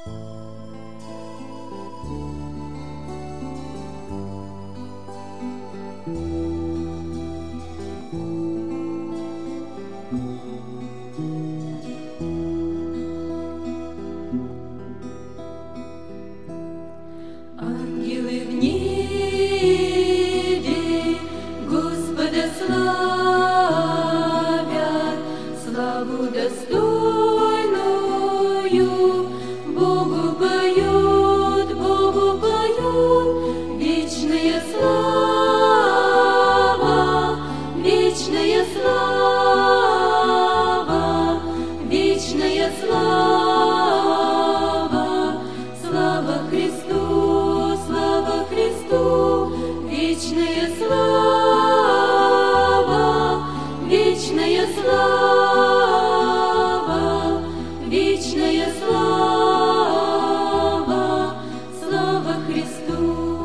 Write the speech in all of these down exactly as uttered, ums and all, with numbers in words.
Ангелы в небе Господа славят, славу достойную Богу поют, Богу поют. Вечная слава, вечная слава, вечная слава, слава Христу. Вечная слава, вечная слава, вечная слава, слава Христу.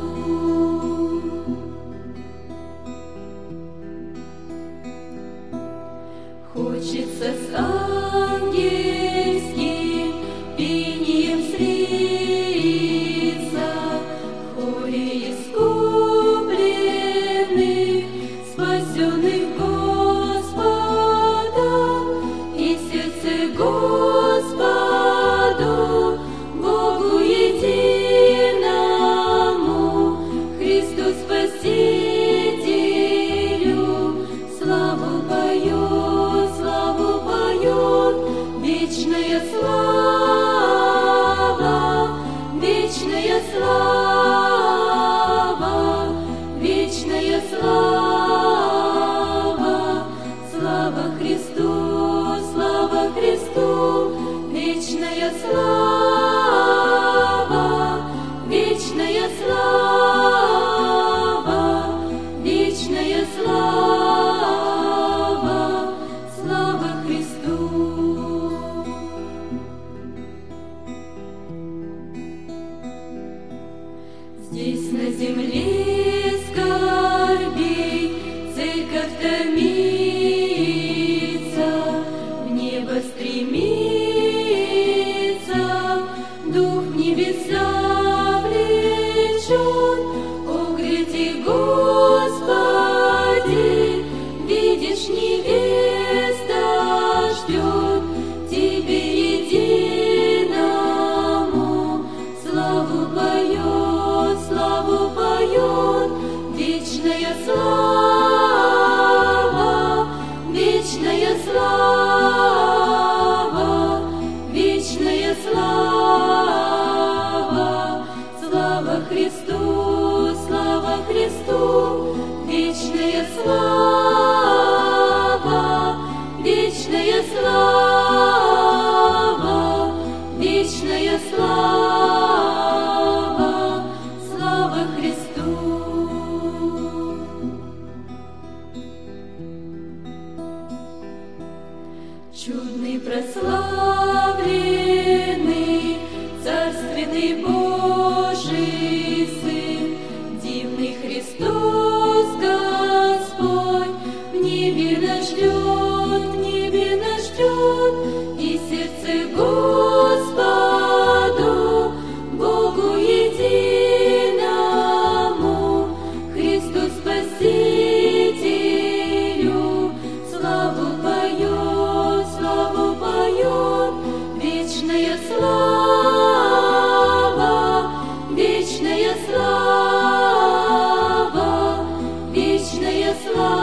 Хочется с ангельским пением слиться в хоре искупленных, спасенных Господа, и сердце Господу, Богу единому, Христу Спасителю, славу поет, славу поет. Вечная слава, вечная слава, вечная слава, слава Христу, слава Христу. Вечная слава, вечная слава, вечная слава, слава Христу. Здесь на земле скорбей церковь томится, в небо стремится, дух небеса влечет. О, гряди, Господи, видишь, невеста ждет, Тебе единому славу поет, славу поет. Вечная слава, вечная слава, вечная слава, слава Христу, слава Христу. Вечная слава, вечная слава, вечная слава, слава Христу. Чудный, прославленный, царственный Божий Сын, дивный Христос Господь, в небе нас ждет, в небе нас ждет, и сердце Господу, Богу единому, Христу Спасителю, славу поет, славу поет. Вечная слава, вечная слава, вечная слава.